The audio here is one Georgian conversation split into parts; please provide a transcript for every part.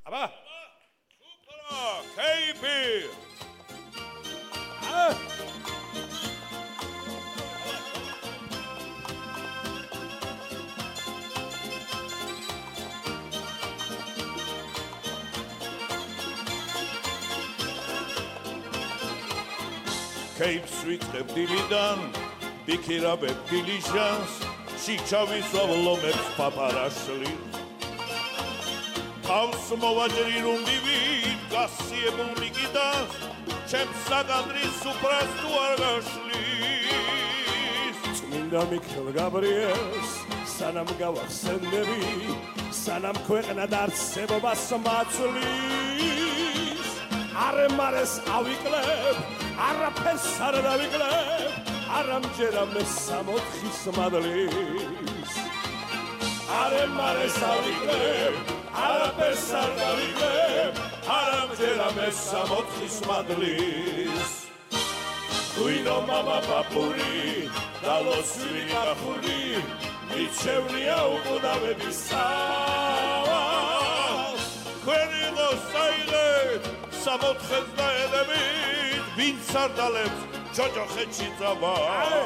აბა სუფრა კეიფი Capes ვიწებ დილიდან ბიქირაბებ დილიჟანს შიჩავის ავლომებს პაპარაშლი თავს მოვაჭრი რომ მივიდ გასიებულ მიგიდას ჩემს საგადრის სუფრას თუ არ გაშლის წმინდა მიქელ გაბრიელს სანამ გავახსენდები სანამ ქვეყნა დარწმობას მაწვლის არემარეს ავიკლებ არაფერს არ დავიკლებ არამჯერა მე 64-ის მადლის არემარეს ავიკლებ არაფერს არ დავიკლებ არამჯერა მე 64-ის მადლის ღვინო მამა პაპური დალოსვილი კახური მიჩევნია უკუდავების სავალს ქვენი ღოსაილე 64-ს დაედებით ვინც არ დალებს ჯოჯოხეთში წავა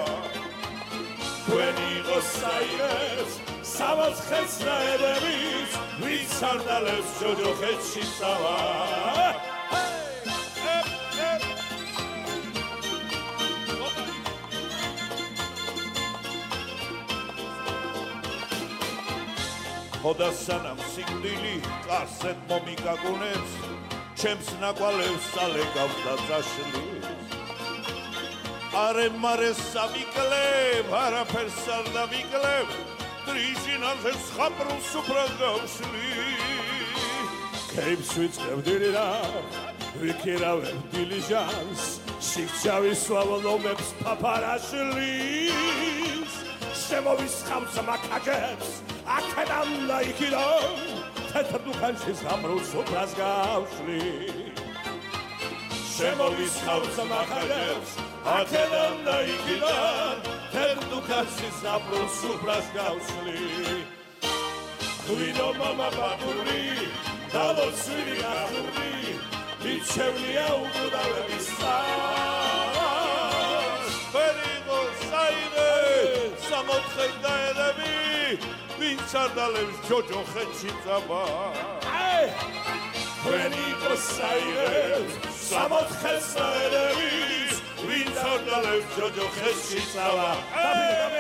ჩვენი ღოსაილეს 64-ს დაედებით ვინც არ დალებს ჯოჯოხეთში წავა ხოდა სანამ სიკვდილი კარსეთ მომიგაგუნებს ჩემს ნაკვალევს სალეგავს და წაშლის არემარეს ავიკლებ არაფერს არ დავიკლებ დრიჟინალზე სხაპრულ სუფრას გავშლის Capes ვიწებ დილიდან ვიქირავებ დილიჟანს შიჩავის ავლომებს პაპარაშლის შემოვისხავ ზმაკაჯებს აქედან და იქიდან თეთრ დუქანში ზღაპრულ სუფრას გავშლი შემოვისხავ ზმაკაჯებს აქედან და იქიდან თეთრ დუქანში ზღაპრულ სუფრას გავშლი ღვინო მამა პაპური დალოცვილი კახური მიჩევნია უკუდავების სავალს ქვენი ღოსაილე 64-ს დაედები ვინც არ დალებს ჯოჯოხეთში წავა ჩვენი ღოსაილეს 64-ს დაედებით ვინც არ დალებს ჯოჯოხეთში წავა